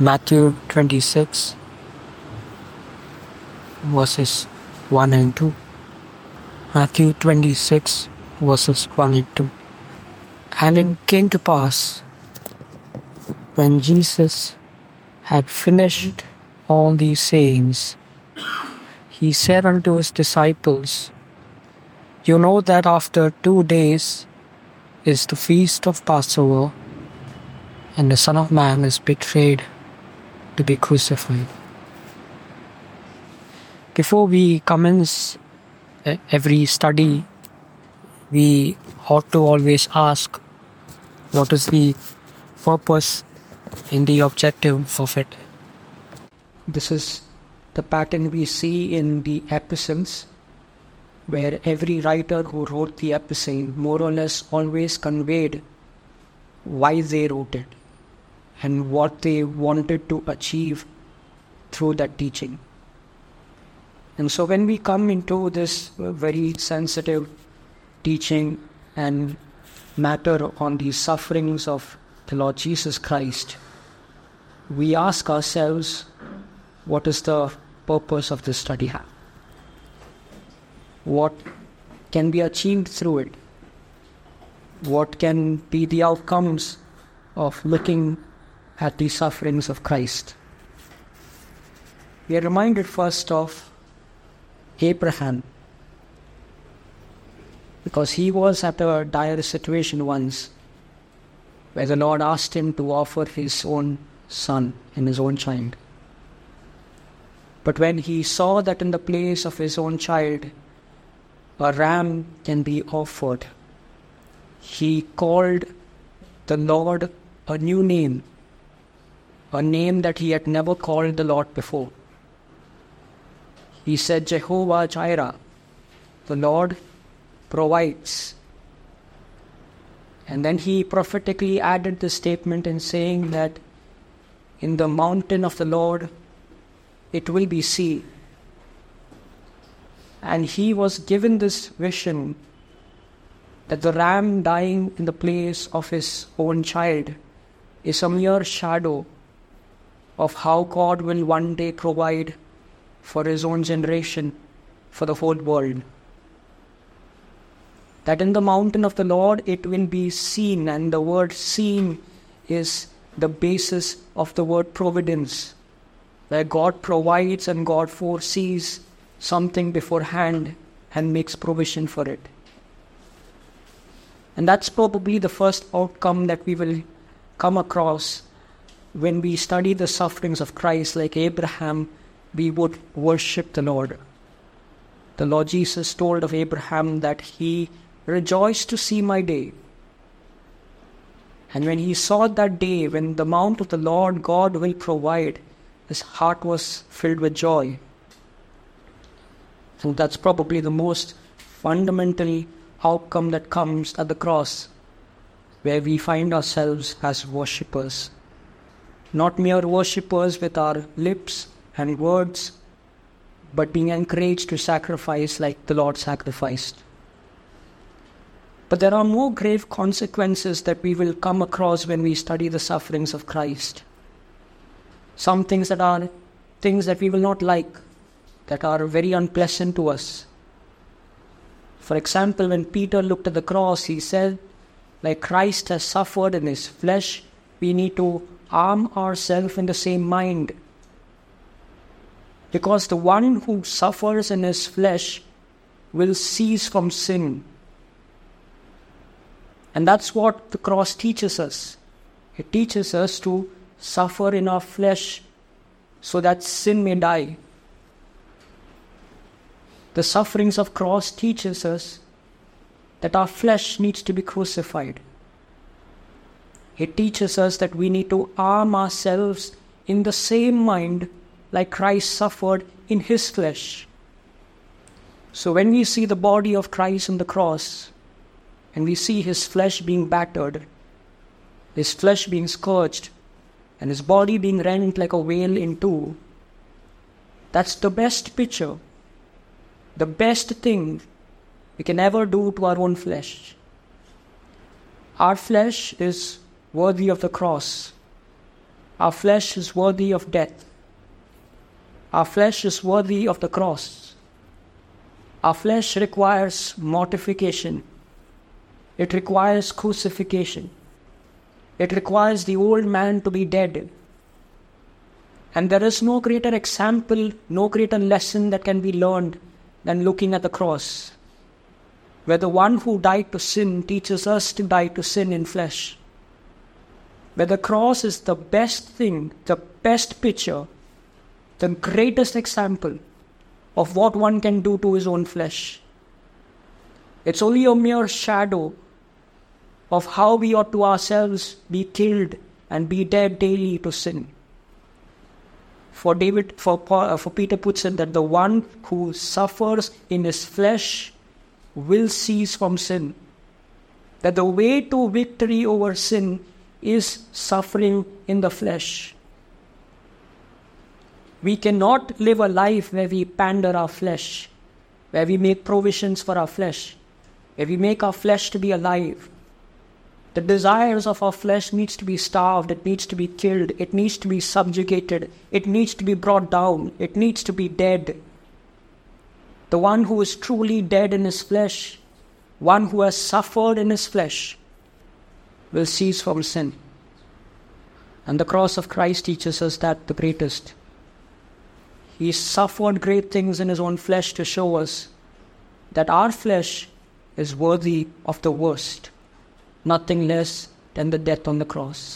Matthew 26 verses 1 and 2. Matthew 26 verses 1 and 2. And it came to pass, when Jesus had finished all these sayings, he said unto his disciples, You know that after 2 days is the feast of Passover, and the Son of Man is betrayed to be crucified. Before we commence every study, we ought to always ask, what is the purpose and the objective of it? This is the pattern we see in the epistles, where every writer who wrote the epistle more or less always conveyed why they wrote it and what they wanted to achieve through that teaching. And so when we come into this very sensitive teaching and matter on the sufferings of the Lord Jesus Christ, we ask ourselves, what is the purpose of this study? What can be achieved through it? What can be the outcomes of looking at the sufferings of Christ? We are reminded first of Abraham, because he was at a dire situation once where the Lord asked him to offer his own son and his own child. But when he saw that in the place of his own child a ram can be offered, he called the Lord a new name, a name that he had never called the Lord before. He said, Jehovah Jireh, the Lord provides. And then he prophetically added the statement in saying that in the mountain of the Lord it will be seen. And he was given this vision that the ram dying in the place of his own child is a mere shadow of how God will one day provide for his own generation, for the whole world. That in the mountain of the Lord it will be seen, and the word seen is the basis of the word providence, where God provides and God foresees something beforehand and makes provision for it. And that's probably the first outcome that we will come across when we study the sufferings of Christ. Like Abraham, we would worship the Lord. The Lord Jesus told of Abraham that he rejoiced to see my day. And when he saw that day, when the mount of the Lord God will provide, his heart was filled with joy. And that's probably the most fundamental outcome that comes at the cross, where we find ourselves as worshippers. Not mere worshippers with our lips and words, but being encouraged to sacrifice like the Lord sacrificed. But there are more grave consequences that we will come across when we study the sufferings of Christ. Some things that are things that we will not like, that are very unpleasant to us. For example, when Peter looked at the cross, he said, like Christ has suffered in his flesh, we need to arm ourselves in the same mind. Because the one who suffers in his flesh will cease from sin. And that's what the cross teaches us. It teaches us to suffer in our flesh so that sin may die. The sufferings of cross teaches us that our flesh needs to be crucified. It teaches us that we need to arm ourselves in the same mind like Christ suffered in his flesh. So when we see the body of Christ on the cross, and we see his flesh being battered, his flesh being scourged, and his body being rent like a whale in two, that's the best picture, the best thing we can ever do to our own flesh. Our flesh is worthy of the cross. Our flesh is worthy of death. Our flesh is worthy of the cross. Our flesh requires mortification. It requires crucifixion. It requires the old man to be dead. And there is no greater example, no greater lesson that can be learned than looking at the cross, where the one who died to sin teaches us to die to sin in flesh. Where the cross is the best thing, the best picture, the greatest example of what one can do to his own flesh. It's only a mere shadow of how we ought to ourselves be killed and be dead daily to sin. For Peter puts it that the one who suffers in his flesh will cease from sin. That the way to victory over sin is suffering in the flesh. We cannot live a life where we pander our flesh, where we make provisions for our flesh, where we make our flesh to be alive. The desires of our flesh needs to be starved, it needs to be killed, it needs to be subjugated, it needs to be brought down, it needs to be dead. The one who is truly dead in his flesh, one who has suffered in his flesh, will cease from sin. And the cross of Christ teaches us that the greatest. He suffered great things in his own flesh to show us that our flesh is worthy of the worst, nothing less than the death on the cross.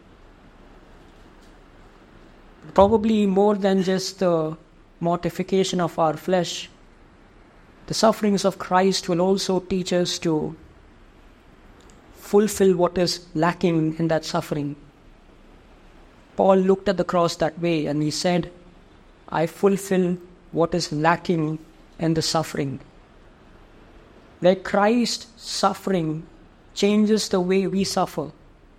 Probably more than just the mortification of our flesh, the sufferings of Christ will also teach us to fulfill what is lacking in that suffering. Paul looked at the cross that way and he said, I fulfill what is lacking in the suffering. Like Christ's suffering changes the way we suffer.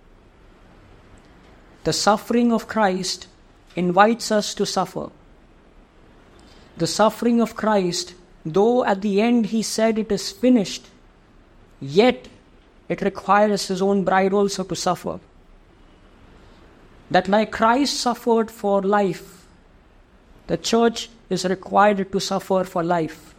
The suffering of Christ invites us to suffer. The suffering of Christ, though at the end he said it is finished, yet it requires his own bride also to suffer. That like Christ suffered for life, the church is required to suffer for life.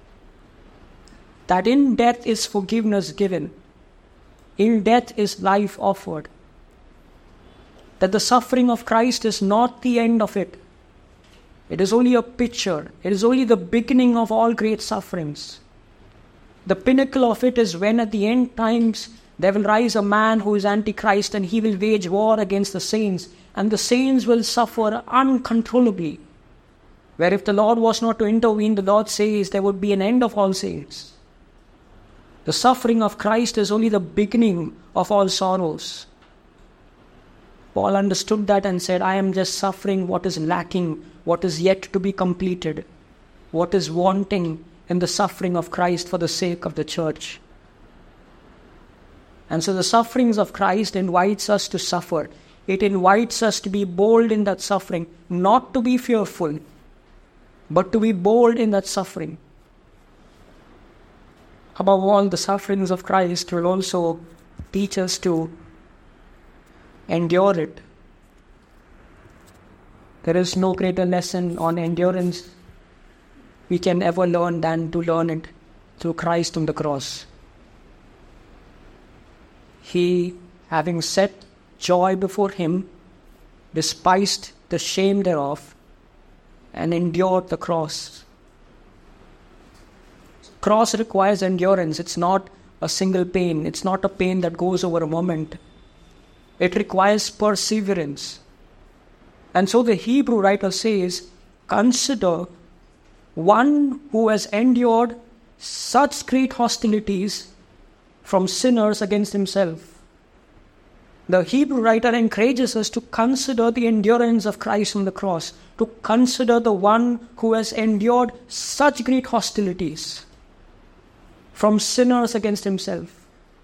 That in death is forgiveness given. In death is life offered. That the suffering of Christ is not the end of it. It is only a picture. It is only the beginning of all great sufferings. The pinnacle of it is when at the end times there will rise a man who is Antichrist and he will wage war against the saints, and the saints will suffer uncontrollably. Where if the Lord was not to intervene, the Lord says there would be an end of all saints. The suffering of Christ is only the beginning of all sorrows. Paul understood that and said, I am just suffering what is lacking, what is yet to be completed, what is wanting in the suffering of Christ for the sake of the church. And so the sufferings of Christ invites us to suffer. It invites us to be bold in that suffering, not to be fearful, but to be bold in that suffering. Above all, the sufferings of Christ will also teach us to endure it. There is no greater lesson on endurance we can ever learn than to learn it through Christ on the cross. He, having set joy before him, despised the shame thereof, and endured the cross. Cross requires endurance. It's not a single pain. It's not a pain that goes over a moment. It requires perseverance. And so the Hebrew writer says, consider one who has endured such great hostilities from sinners against himself. The Hebrew writer encourages us to consider the endurance of Christ on the cross, to consider the one who has endured such great hostilities from sinners against himself.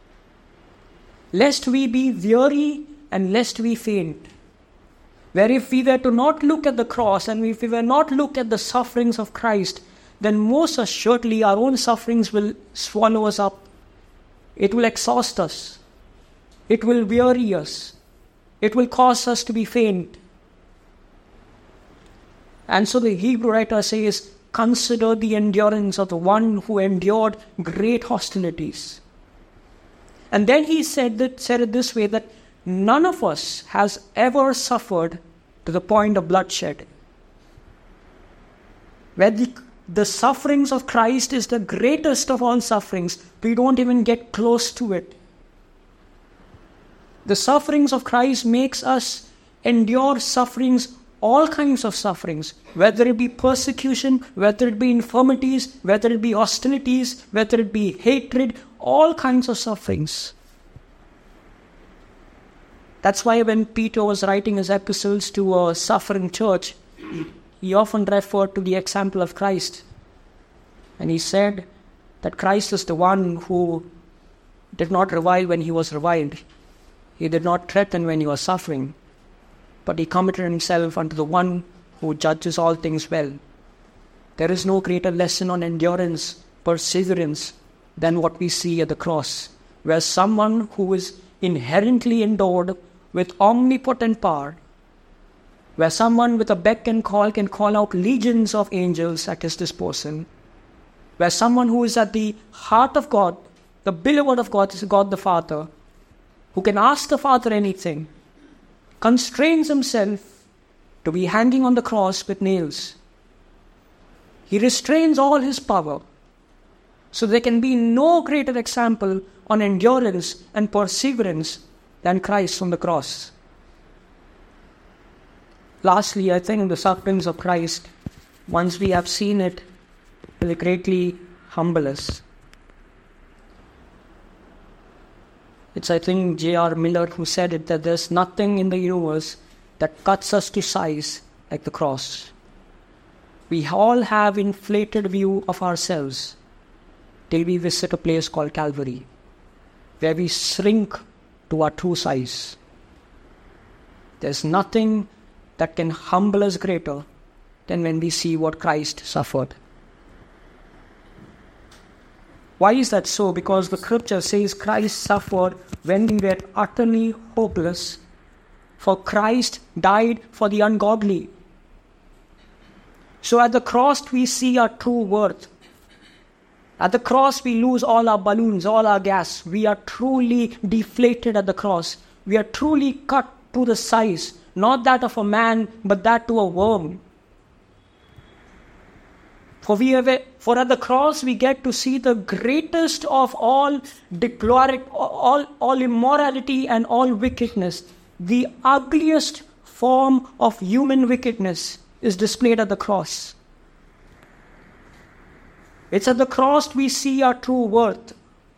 Lest we be weary and lest we faint. Where if we were to not look at the cross and if we were not look at the sufferings of Christ, then most assuredly our own sufferings will swallow us up. It will exhaust us. It will weary us. It will cause us to be faint. And so the Hebrew writer says, consider the endurance of the one who endured great hostilities. And then he said it this way, that none of us has ever suffered to the point of bloodshed. Where the sufferings of Christ is the greatest of all sufferings, we don't even get close to it. The sufferings of Christ makes us endure sufferings, all kinds of sufferings, whether it be persecution, whether it be infirmities, whether it be hostilities, whether it be hatred, all kinds of sufferings. That's why when Peter was writing his epistles to a suffering church, he often referred to the example of Christ. And he said that Christ is the one who did not revile when he was reviled. He did not threaten when he was suffering, but he committed himself unto the one who judges all things well. There is no greater lesson on endurance, perseverance, than what we see at the cross, where someone who is inherently endowed with omnipotent power, where someone with a beck and call can call out legions of angels at his disposal, where someone who is at the heart of God, the beloved of God, is God the Father, who can ask the Father anything, constrains himself to be hanging on the cross with nails. He restrains all his power. So there can be no greater example on endurance and perseverance than Christ on the cross. Lastly, I think the sufferings of Christ, once we have seen it, will greatly humble us. It's, I think, J.R. Miller who said it, that there's nothing in the universe that cuts us to size like the cross. We all have inflated view of ourselves till we visit a place called Calvary, where we shrink to our true size. There's nothing that can humble us greater than when we see what Christ suffered. Why is that so? Because the scripture says Christ suffered when we were utterly hopeless. For Christ died for the ungodly. So at the cross we see our true worth. At the cross we lose all our balloons, all our gas. We are truly deflated at the cross. We are truly cut to the size, not that of a man, but that to a worm. For at the cross we get to see the greatest of all all immorality and all wickedness. The ugliest form of human wickedness is displayed at the cross. It's at the cross we see our true worth.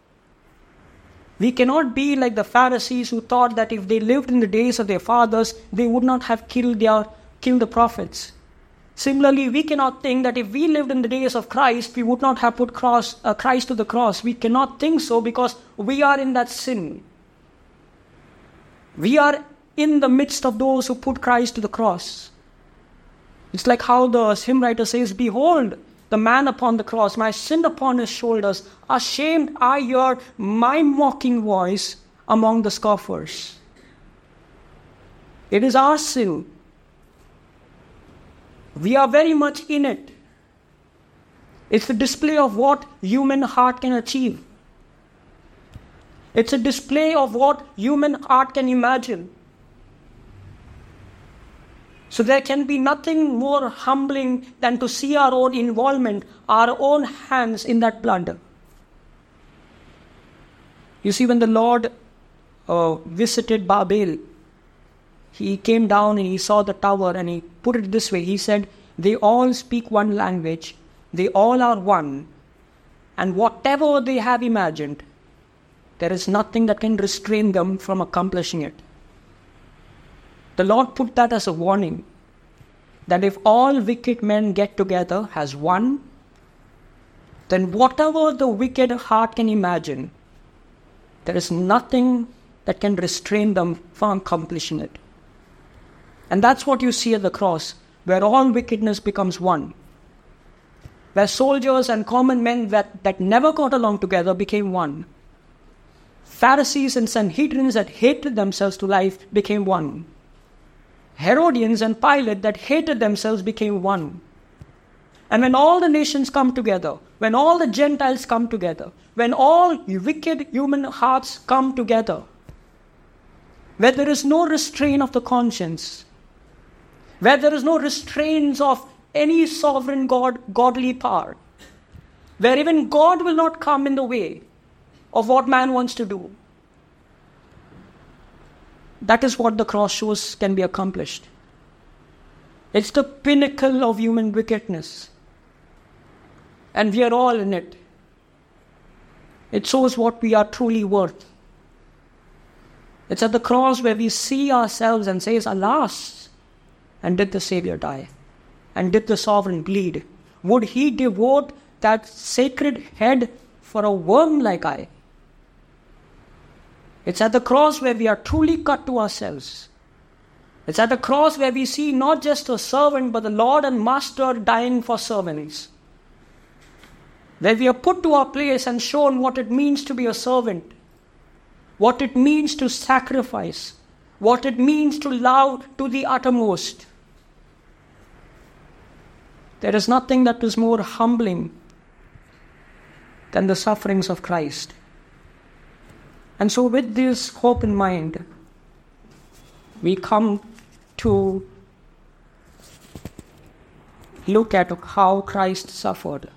We cannot be like the Pharisees who thought that if they lived in the days of their fathers, they would not have killed the prophets. Similarly, we cannot think that if we lived in the days of Christ, we would not have put Christ to the cross. We cannot think so because we are in that sin. We are in the midst of those who put Christ to the cross. It's like how the hymn writer says, "Behold, the man upon the cross, my sin upon his shoulders. Ashamed I hear my mocking voice among the scoffers." It is our sin. We are very much in it. It's a display of what human heart can achieve. It's a display of what human heart can imagine. So there can be nothing more humbling than to see our own involvement, our own hands in that plunder. You see, when the Lord visited Babel, he came down and he saw the tower and he put it this way. He said, they all speak one language, they all are one, and whatever they have imagined, there is nothing that can restrain them from accomplishing it. The Lord put that as a warning, that if all wicked men get together as one, then whatever the wicked heart can imagine, there is nothing that can restrain them from accomplishing it. And that's what you see at the cross, where all wickedness becomes one. Where soldiers and common men that never got along together became one. Pharisees and Sanhedrins that hated themselves to life became one. Herodians and Pilate that hated themselves became one. And when all the nations come together, when all the Gentiles come together, when all wicked human hearts come together, where there is no restraint of the conscience, where there is no restraints of any sovereign godly power, where even God will not come in the way of what man wants to do. That is what the cross shows can be accomplished. It's the pinnacle of human wickedness. And we are all in it. It shows what we are truly worth. It's at the cross where we see ourselves and say, alas, and did the Savior die? And did the sovereign bleed? Would he devote that sacred head for a worm like I? It's at the cross where we are truly cut to ourselves. It's at the cross where we see not just a servant, but the Lord and Master dying for servants. Where we are put to our place and shown what it means to be a servant, what it means to sacrifice, what it means to love to the uttermost. There is nothing that is more humbling than the sufferings of Christ. And so with this hope in mind, we come to look at how Christ suffered.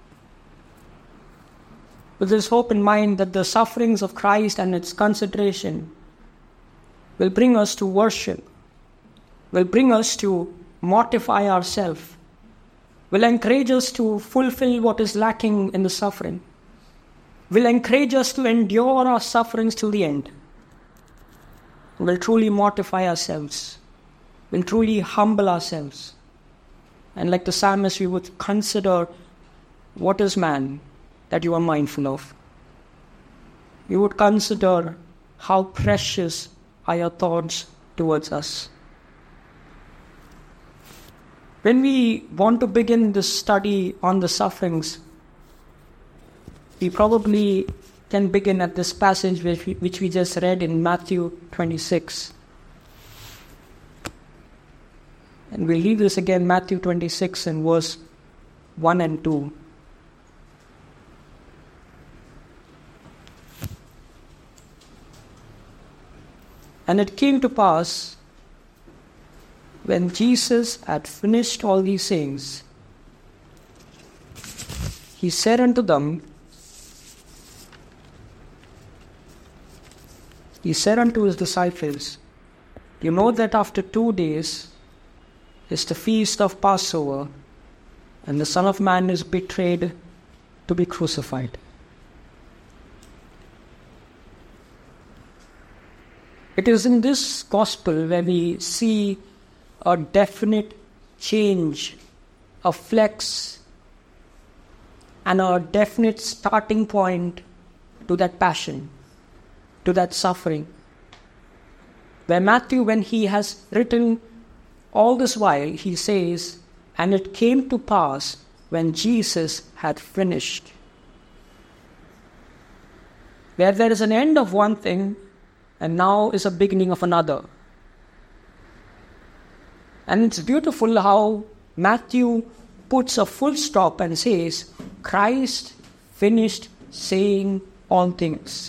With this hope in mind that the sufferings of Christ and its consideration will bring us to worship, will bring us to mortify ourselves, will encourage us to fulfill what is lacking in the suffering, will encourage us to endure our sufferings till the end, will truly mortify ourselves, will truly humble ourselves. And like the psalmist, we would consider, what is man that you are mindful of? We would consider how precious are your thoughts towards us. When we want to begin this study on the sufferings, we probably can begin at this passage which we just read in Matthew 26. And we'll read this again, Matthew 26 and verse 1 and 2. And it came to pass, when Jesus had finished all these things, he said unto them, he said unto his disciples, you know that after 2 days is the feast of Passover, and the Son of Man is betrayed to be crucified. It is in this gospel where we see a definite change, a flex, and a definite starting point to that passion, to that suffering. Where Matthew, when he has written all this while, he says, and it came to pass when Jesus had finished. Where there is an end of one thing, and now is a beginning of another. And it's beautiful how Matthew puts a full stop and says, Christ finished saying all things.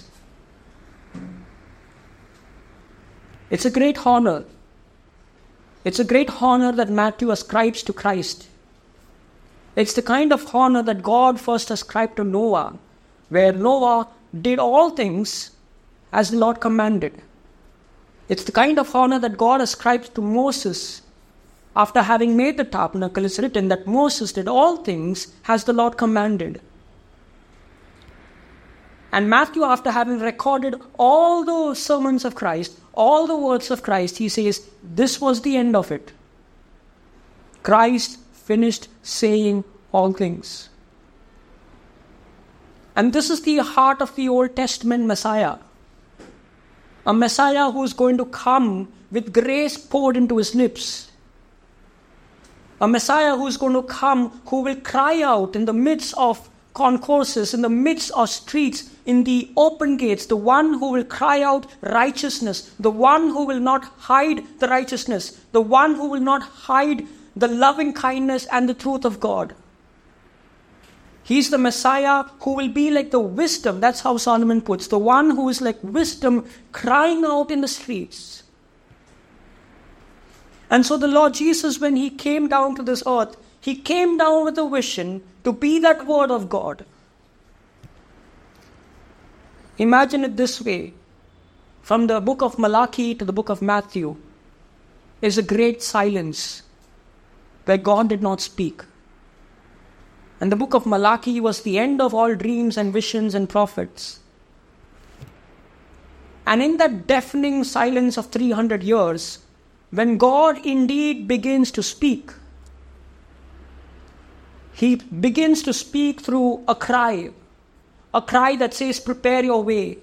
It's a great honor. It's a great honor that Matthew ascribes to Christ. It's the kind of honor that God first ascribed to Noah, where Noah did all things as the Lord commanded. It's the kind of honor that God ascribes to Moses. After having made the tabernacle, it's written that Moses did all things as the Lord commanded. And Matthew, after having recorded all the sermons of Christ, all the words of Christ, he says, this was the end of it. Christ finished saying all things. And this is the heart of the Old Testament Messiah. A Messiah who is going to come with grace poured into his lips. A Messiah who is going to come, who will cry out in the midst of concourses, in the midst of streets, in the open gates, the one who will cry out righteousness, the one who will not hide the righteousness, the one who will not hide the loving kindness and the truth of God. He's the Messiah who will be like the wisdom, that's how Solomon puts, the one who is like wisdom crying out in the streets. And so the Lord Jesus, when he came down to this earth, he came down with a vision to be that word of God. Imagine it this way. From the book of Malachi to the book of Matthew is a great silence where God did not speak. And the book of Malachi was the end of all dreams and visions and prophets. And in that deafening silence of 300 years, when God indeed begins to speak, he begins to speak through a cry that says, prepare your way.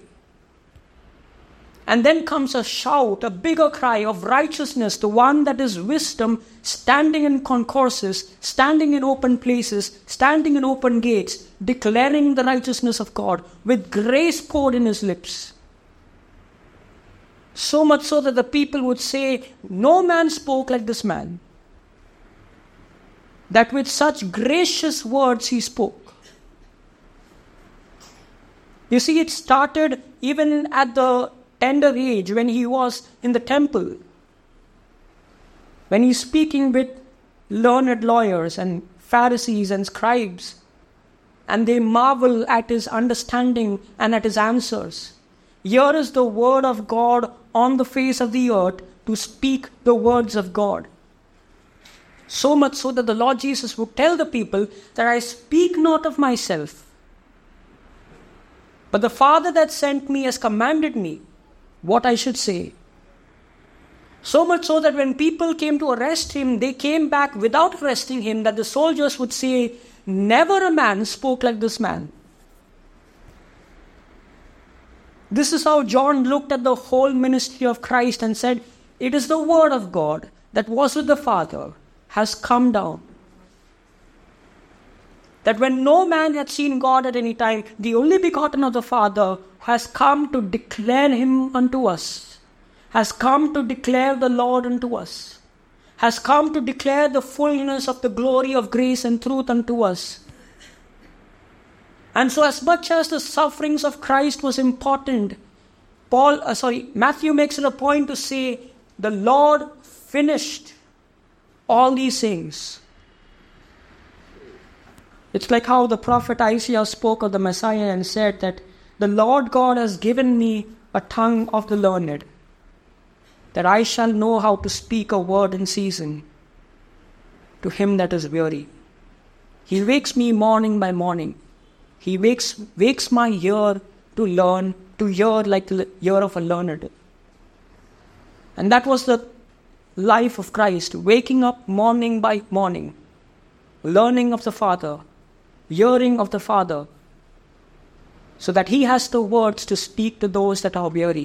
And then comes a shout, a bigger cry of righteousness, the one that is wisdom, standing in concourses, standing in open places, standing in open gates, declaring the righteousness of God with grace poured in his lips. So much so that the people would say, no man spoke like this man. That with such gracious words he spoke. You see, it started even at the tender age when he was in the temple. When he's speaking with learned lawyers and Pharisees and scribes, and they marvel at his understanding and at his answers. Here is the word of God on the face of the earth to speak the words of God. So much so that the Lord Jesus would tell the people that I speak not of myself, but the Father that sent me has commanded me what I should say. So much so that when people came to arrest him, they came back without arresting him, that the soldiers would say, never a man spoke like this man. This is how John looked at the whole ministry of Christ and said, it is the word of God that was with the Father has come down. That when no man had seen God at any time, the only begotten of the Father has come to declare him unto us, has come to declare the Lord unto us, has come to declare the fullness of the glory of grace and truth unto us. And so as much as the sufferings of Christ was important, Matthew makes it a point to say, the Lord finished all these things. It's like how the prophet Isaiah spoke of the Messiah and said that the Lord God has given me a tongue of the learned, that I shall know how to speak a word in season to him that is weary. He wakes me morning by morning. He wakes my ear to learn, to hear like the ear of a learned. And that was the life of Christ, waking up morning by morning, learning of the Father, hearing of the Father, so that he has the words to speak to those that are weary.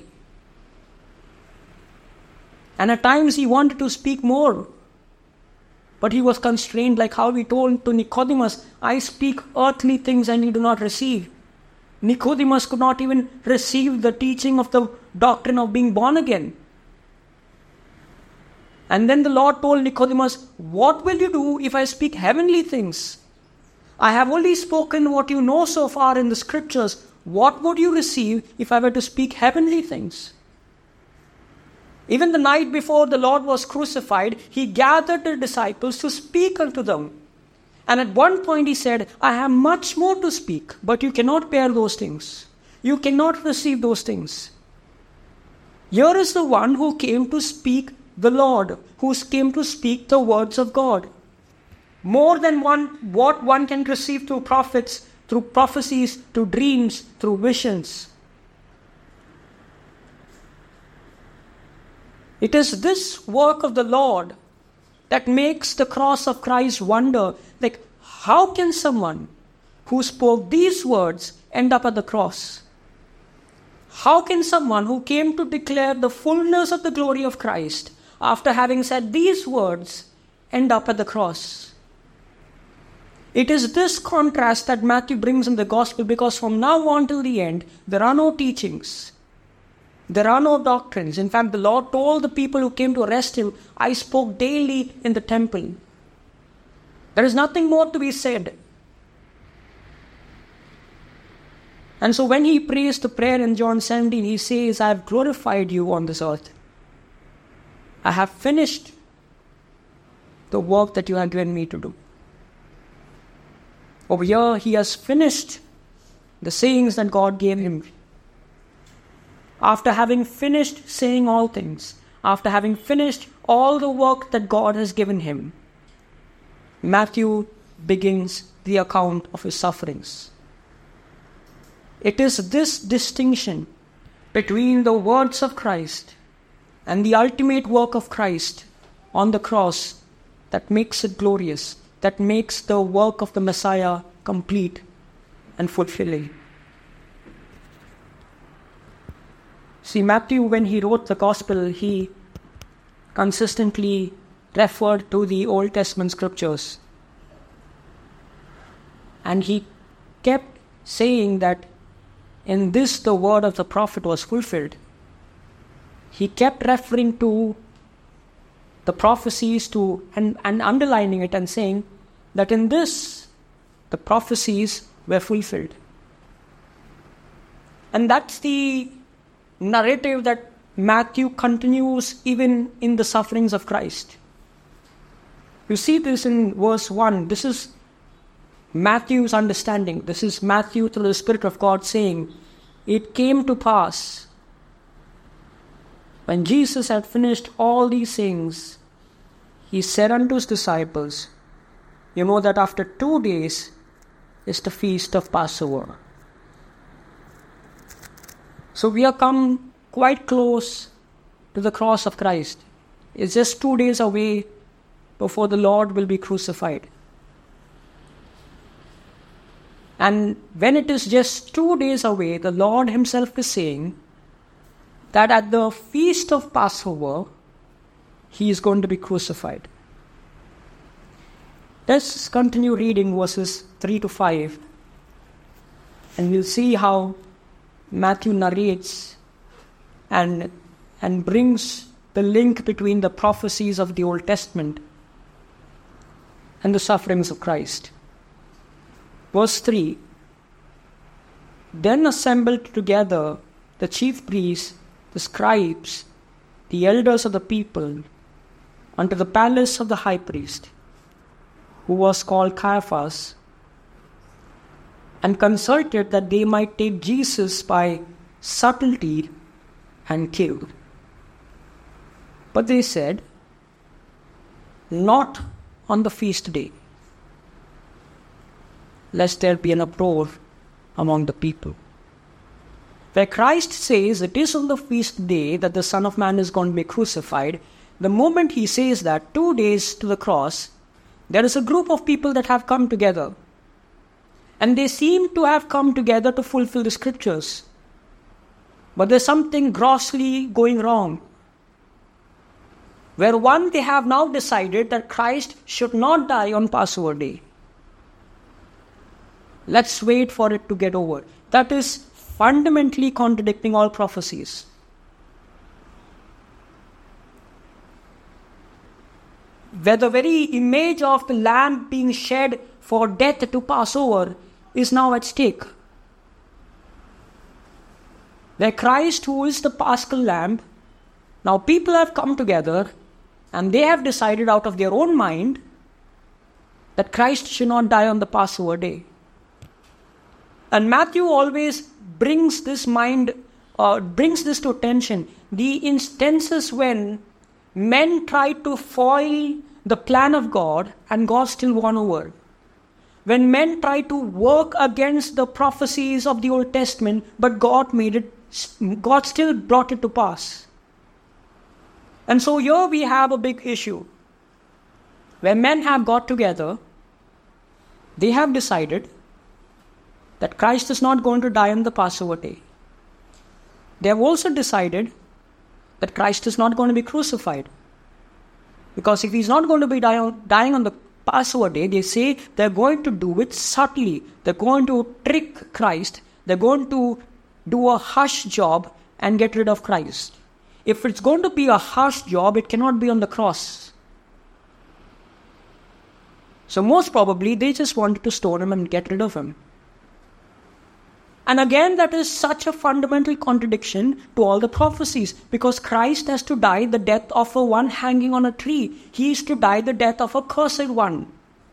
And at times he wanted to speak more, but he was constrained, like how he told to Nicodemus, I speak earthly things and you do not receive. Nicodemus could not even receive the teaching of the doctrine of being born again. And then the Lord told Nicodemus, what will you do if I speak heavenly things? I have only spoken what you know so far in the scriptures. What would you receive if I were to speak heavenly things? Even the night before the Lord was crucified, he gathered the disciples to speak unto them. And at one point he said, I have much more to speak, but you cannot bear those things. You cannot receive those things. Here is the one who came to speak the Lord, who came to speak the words of God. More than what one can receive through prophets, through prophecies, through dreams, through visions. It is this work of the Lord that makes the cross of Christ wonder. Like, how can someone who spoke these words end up at the cross? How can someone who came to declare the fullness of the glory of Christ, after having said these words, end up at the cross? It is this contrast that Matthew brings in the gospel, because from now on till the end, there are no teachings. There are no doctrines. In fact, the Lord told the people who came to arrest him, I spoke daily in the temple. There is nothing more to be said. And so when he prays the prayer in John 17, he says, I have glorified you on this earth. I have finished the work that you have given me to do. Over here, he has finished the sayings that God gave him. After having finished saying all things, after having finished all the work that God has given him, Matthew begins the account of his sufferings. It is this distinction between the words of Christ and the ultimate work of Christ on the cross that makes it glorious, that makes the work of the Messiah complete and fulfilling. See, Matthew, when he wrote the Gospel, he consistently referred to the Old Testament scriptures. And he kept saying that in this the word of the prophet was fulfilled. He kept referring to the prophecies and underlining it and saying that in this the prophecies were fulfilled. And that's the narrative that Matthew continues even in the sufferings of Christ. You see this in verse 1. This is Matthew's understanding. This is Matthew through the Spirit of God saying, it came to pass when Jesus had finished all these things, he said unto his disciples, you know that after 2 days is the feast of Passover. So we have come quite close to the cross of Christ. It's just 2 days away before the Lord will be crucified. And when it is just 2 days away, the Lord himself is saying that at the feast of Passover, he is going to be crucified. Let's continue reading verses 3 to 5. And we'll see how Matthew narrates and brings the link between the prophecies of the Old Testament and the sufferings of Christ. Verse 3, then assembled together the chief priests, the scribes, the elders of the people, unto the palace of the high priest, who was called Caiaphas, and consulted that they might take Jesus by subtlety and kill. But they said, not on the feast day, lest there be an uproar among the people. Where Christ says it is on the feast day that the Son of Man is going to be crucified, the moment he says that, 2 days to the cross, there is a group of people that have come together. And they seem to have come together to fulfill the scriptures. But there's something grossly going wrong. Where one, they have now decided that Christ should not die on Passover day. Let's wait for it to get over. That is fundamentally contradicting all prophecies. Where the very image of the lamb being shed for death to Passover is now at stake. Where Christ, who is the Paschal lamb, now people have come together and they have decided out of their own mind that Christ should not die on the Passover day. And Matthew always brings this to attention. The instances when men try to foil the plan of God and God still won over. When men try to work against the prophecies of the Old Testament, but God still brought it to pass. And so here we have a big issue. Where men have got together, they have decided that Christ is not going to die on the Passover day. They have also decided that Christ is not going to be crucified. Because if he's not going to be dying on the Passover day, they say they're going to do it subtly. They're going to trick Christ. They're going to do a hush job and get rid of Christ. If it's going to be a hush job, it cannot be on the cross. So most probably, they just wanted to stone him and get rid of him. And again, that is such a fundamental contradiction to all the prophecies, because Christ has to die the death of a one hanging on a tree. He is to die the death of a cursed one.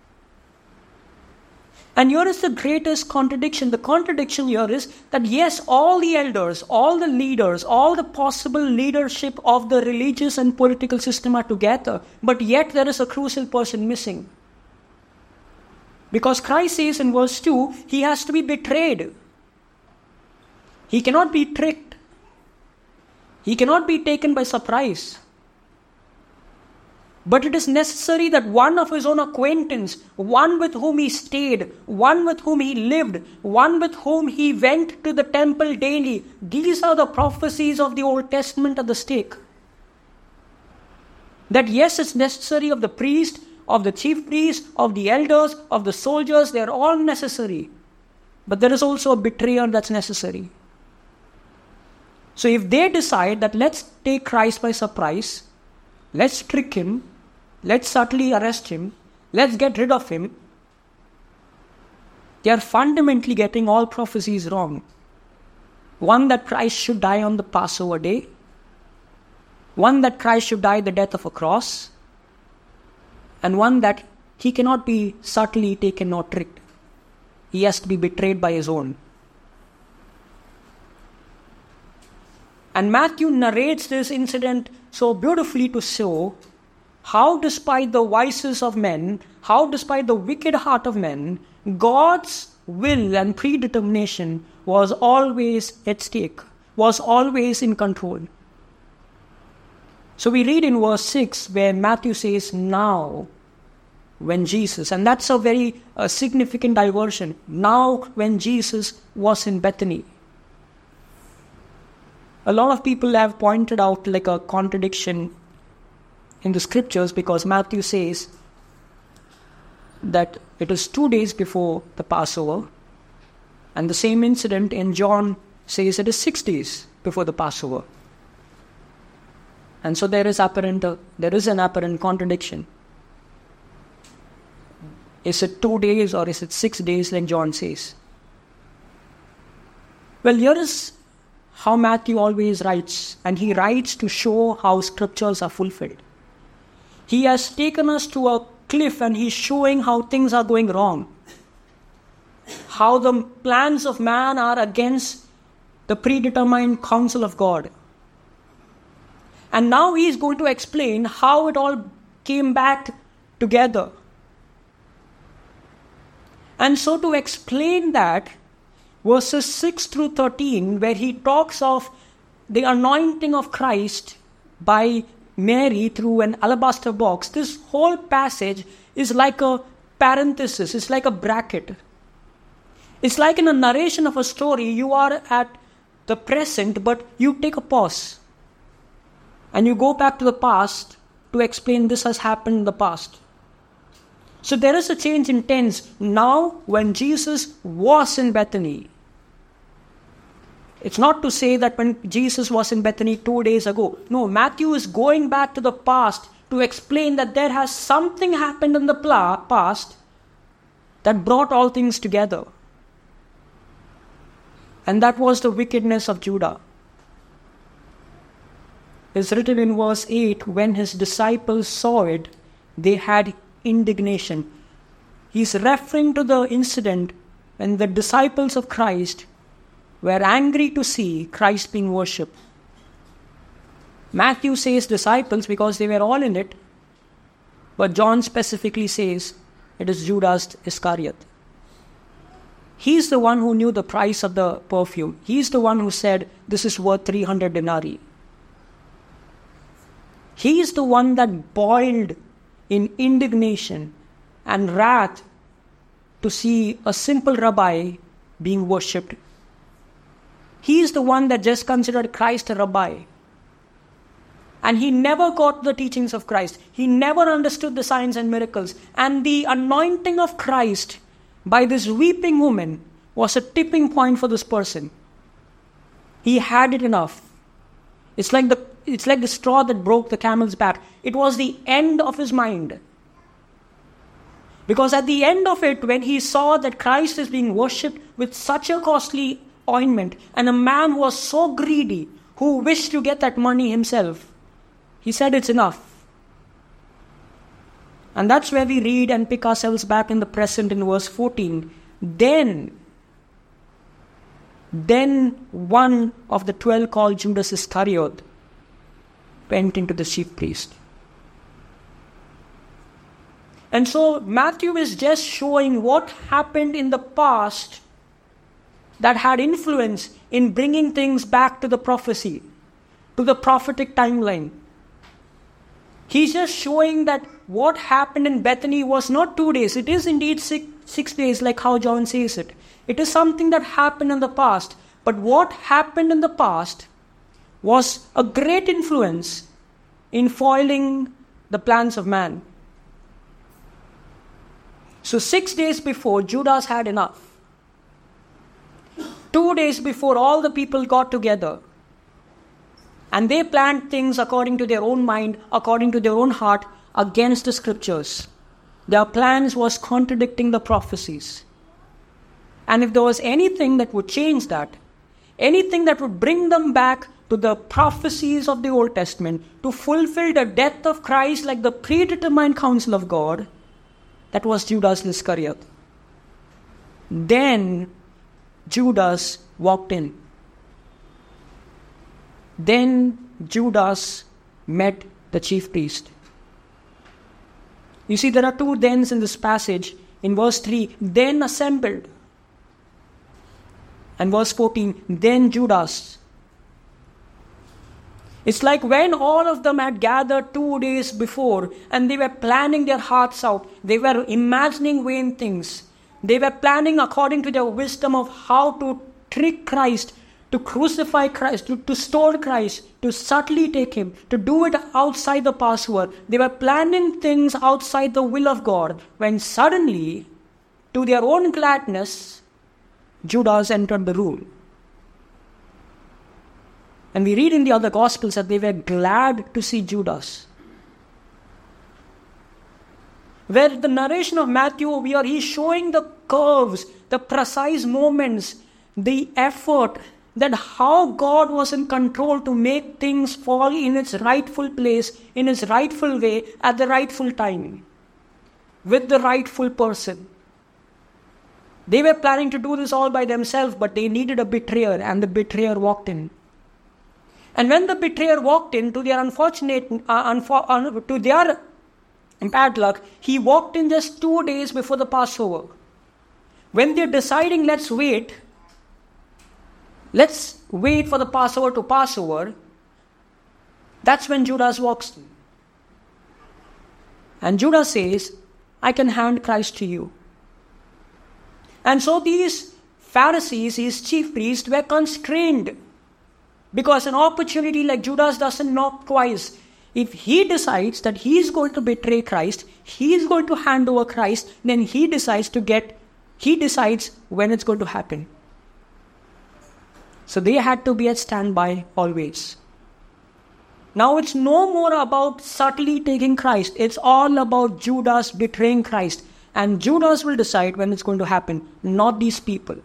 And here is the greatest contradiction. The contradiction here is that yes, all the elders, all the leaders, all the possible leadership of the religious and political system are together, but yet there is a crucial person missing. Because Christ says in verse 2, he has to be betrayed. He cannot be tricked. He cannot be taken by surprise. But it is necessary that one of his own acquaintance, one with whom he stayed, one with whom he lived, one with whom he went to the temple daily, these are the prophecies of the Old Testament at the stake. That yes, it's necessary of the priest, of the chief priest, of the elders, of the soldiers, they are all necessary. But there is also a betrayer that's necessary. So if they decide that let's take Christ by surprise, let's trick him, let's subtly arrest him, let's get rid of him, they are fundamentally getting all prophecies wrong. One, that Christ should die on the Passover day. One, that Christ should die the death of a cross. And one, that he cannot be subtly taken or tricked. He has to be betrayed by his own. And Matthew narrates this incident so beautifully to show how despite the vices of men, how despite the wicked heart of men, God's will and predetermination was always at stake, was always in control. So we read in verse 6 where Matthew says, now when Jesus, and that's a very significant diversion, now when Jesus was in Bethany. A lot of people have pointed out like a contradiction in the scriptures, because Matthew says that it is 2 days before the Passover, and the same incident in John says it is 6 days before the Passover. And so there is an apparent contradiction. Is it 2 days or is it 6 days like John says? Well, here is how Matthew always writes, and he writes to show how scriptures are fulfilled. He has taken us to a cliff and he's showing how things are going wrong. How the plans of man are against the predetermined counsel of God. And now he is going to explain how it all came back together. And so to explain that, verses 6 through 13, where he talks of the anointing of Christ by Mary through an alabaster box, this whole passage is like a parenthesis, it's like a bracket. It's like in a narration of a story, you are at the present, but you take a pause. And you go back to the past to explain this has happened in the past. So there is a change in tense. Now, when Jesus was in Bethany, it's not to say that when Jesus was in Bethany 2 days ago. No, Matthew is going back to the past to explain that there has something happened in the past that brought all things together. And that was the wickedness of Judah. It's written in verse 8, when his disciples saw it, they had indignation. He's referring to the incident when the disciples of Christ were angry to see Christ being worshipped. Matthew says disciples because they were all in it, but John specifically says it is Judas Iscariot. He's the one who knew the price of the perfume. He's the one who said, this is worth 300 denarii. He is the one that boiled in indignation and wrath to see a simple rabbi being worshipped. He is the one that just considered Christ a rabbi. And he never got the teachings of Christ. He never understood the signs and miracles. And the anointing of Christ by this weeping woman was a tipping point for this person. He had it enough. It's like the straw that broke the camel's back. It was the end of his mind. Because at the end of it, when he saw that Christ is being worshipped with such a costly ointment, and a man who was so greedy, who wished to get that money himself, he said it's enough. And that's where we read and pick ourselves back in the present in verse 14. Then one of the 12 called Judas Iscariot went into the chief priest. And so Matthew is just showing what happened in the past that had influence in bringing things back to the prophecy, to the prophetic timeline. He's just showing that what happened in Bethany was not 2 days. It is indeed 6 days, like how John says it. It is something that happened in the past. But what happened in the past was a great influence in foiling the plans of man. So 6 days before, Judas had enough. 2 days before, all the people got together. And they planned things according to their own mind, according to their own heart, against the scriptures. Their plans was contradicting the prophecies. And if there was anything that would change that, anything that would bring them back to the prophecies of the Old Testament, to fulfill the death of Christ like the predetermined counsel of God, that was Judas Iscariot. Then Judas walked in. Then Judas met the chief priest. You see, there are two thens in this passage. In verse 3, then assembled. And verse 14, then Judas. It's like when all of them had gathered 2 days before and they were planning their hearts out. They were imagining vain things. They were planning according to their wisdom of how to trick Christ, to crucify Christ, to store Christ, to subtly take him, to do it outside the Passover. They were planning things outside the will of God, when suddenly, to their own gladness, Judas entered the room. And we read in the other Gospels that they were glad to see Judas. Where the narration of Matthew, he's showing the curves, the precise moments, the effort, that how God was in control to make things fall in its rightful place, in its rightful way, at the rightful time, with the rightful person. They were planning to do this all by themselves, but they needed a betrayer, and the betrayer walked in. And when the betrayer walked in, to their to their bad luck, he walked in just 2 days before the Passover. When they're deciding, let's wait for the Passover to pass over, that's when Judas walks in. And Judas says, I can hand Christ to you. And so these Pharisees, his chief priests, were constrained, because an opportunity like Judas doesn't knock twice. If he decides that he is going to betray Christ, he is going to hand over Christ, then he decides when it's going to happen. So they had to be at standby always. Now it's no more about subtly taking Christ. It's all about Judas betraying Christ. And Judas will decide when it's going to happen, not these people.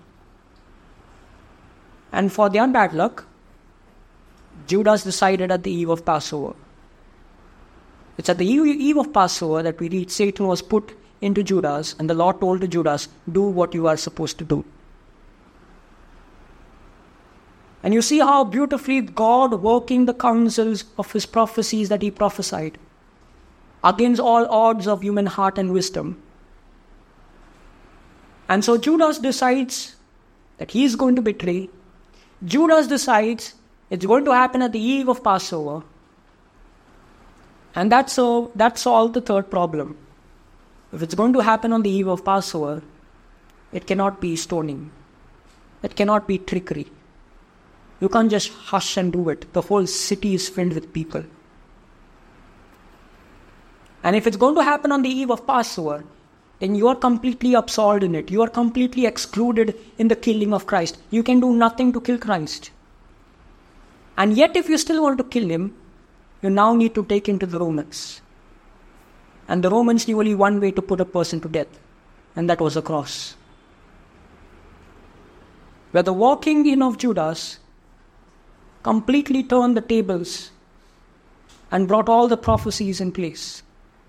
And for their bad luck, Judas decided at the eve of Passover. It's at the eve of Passover that we read Satan was put into Judas, and the Lord told to Judas, do what you are supposed to do. And you see how beautifully God working the counsels of his prophecies that he prophesied against all odds of human heart and wisdom. And so Judas decides that he is going to betray. Judas decides it's going to happen at the eve of Passover. And that's solved the third problem. If it's going to happen on the eve of Passover, it cannot be stoning. It cannot be trickery. You can't just hush and do it. The whole city is filled with people. And if it's going to happen on the eve of Passover, then you are completely absolved in it. You are completely excluded in the killing of Christ. You can do nothing to kill Christ. And yet, if you still want to kill him, you now need to take him to the Romans. And the Romans knew only one way to put a person to death, and that was a cross. Where the walking in of Judas completely turned the tables and brought all the prophecies in place.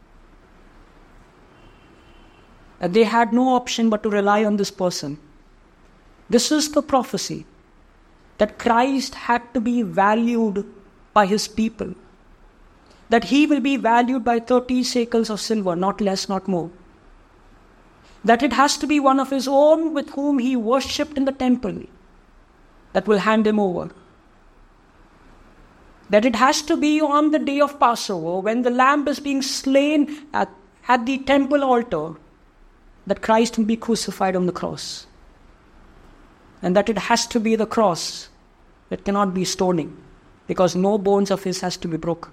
And they had no option but to rely on this person. This is the prophecy that Christ had to be valued by his people. That he will be valued by 30 shekels of silver, not less, not more. That it has to be one of his own with whom he worshipped in the temple that will hand him over. That it has to be on the day of Passover, when the lamb is being slain at the temple altar, that Christ will be crucified on the cross. And that it has to be the cross. It cannot be stoning, because no bones of his has to be broken.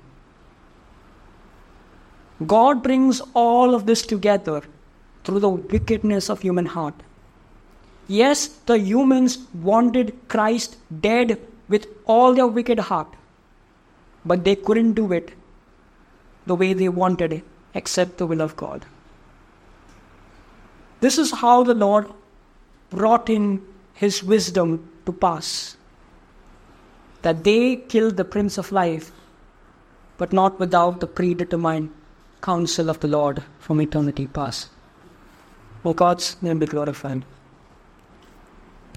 God brings all of this together through the wickedness of human heart. Yes, the humans wanted Christ dead with all their wicked heart, but they couldn't do it the way they wanted it, except the will of God. This is how the Lord brought in his wisdom to pass. That they killed the Prince of Life, but not without the predetermined counsel of the Lord from eternity past. O God's name be glorified.